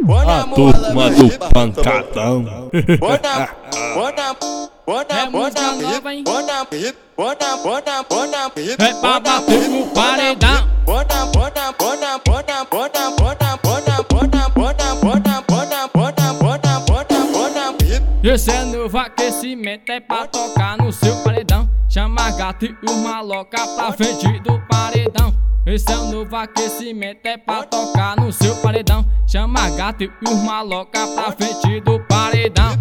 A turma do pancadão. É música nova, hein? É pra bater no paredão. Esse é novo aquecimento, é pra tocar no seu paredão. Chama a gata e os maloca pra frente do paredão. Esse é o novo aquecimento, é pra tocar no seu paredão. Chama a gata e os maloca pra frente do paredão.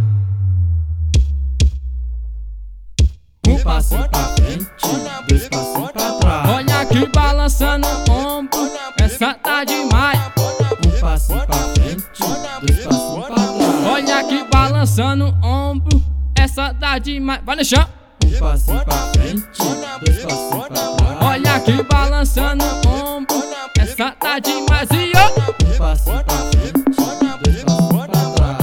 Um passinho pra frente, dois passinhos pra trás. Olha aqui balançando o ombro, essa tá demais. Um passinho pra frente, dois passinhos pra trás. Olha aqui balançando o ombro, essa tá demais. Vai no chão. Um passinho pra frente, dois passinhos pra trás. Olha aqui balançando o ombro, essa tá demais. E ó, Um passinho pra frente, dois passinhos pra trás.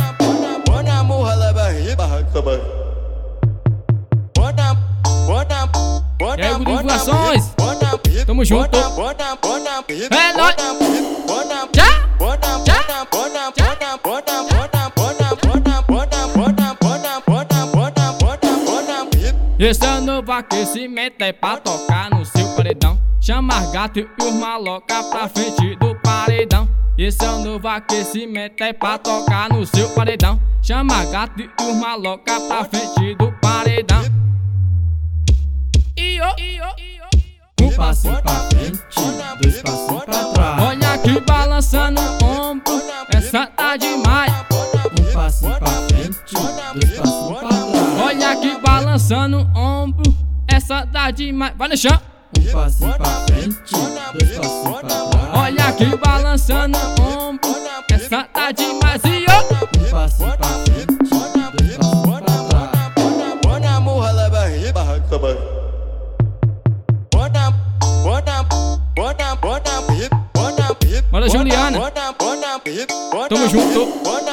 E aí, Guri Divulgações, tamo junto. É nóis. Tchau. Esse é o novo aquecimento, é pra tocar no seu paredão. Chama as gatas e os maloca pra frente do paredão. Esse é o novo aquecimento, é pra tocar no seu paredão. Chama as gatas e os maloca pra frente do paredão. Um passinho pra frente, dois passinhos pra trás. Olha aqui balançando o ombro, essa tá demais. Um passinho pra frente, dois passinhos pra trás. Olha aqui balançando o ombro, essa tá demais. Vai no chão. Um passinho pra frente, dois passinhos pra trás. Olha aqui balançando o ombro, essa tá demais. E ó, Um passinho pra frente, dois passinhos pra trás. bora Juliana, tamo junto.